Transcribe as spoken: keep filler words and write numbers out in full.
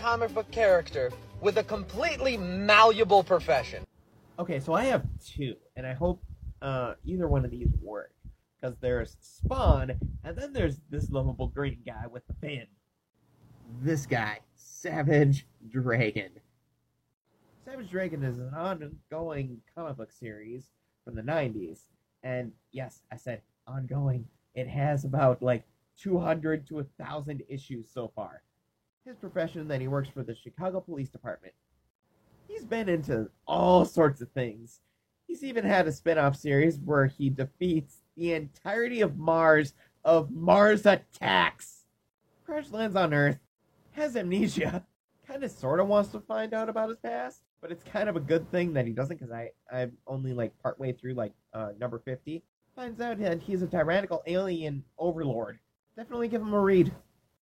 comic book character with a completely malleable profession. Okay, so I have two, and I hope uh, either one of these work. Because there's Spawn, and then there's this lovable green guy with the fin. This guy, Savage Dragon. Savage Dragon is an ongoing comic book series from the nineties. And yes, I said ongoing. It has about like two hundred to one thousand issues so far. His profession, then he works for the Chicago Police Department. He's been into all sorts of things. He's even had a spin-off series where he defeats the entirety of Mars of Mars Attacks. Crash lands on Earth, has amnesia, kind of sort of wants to find out about his past, but it's kind of a good thing that he doesn't, because I, I'm only like partway through like uh, number fifty. Finds out that he's a tyrannical alien overlord. Definitely give him a read.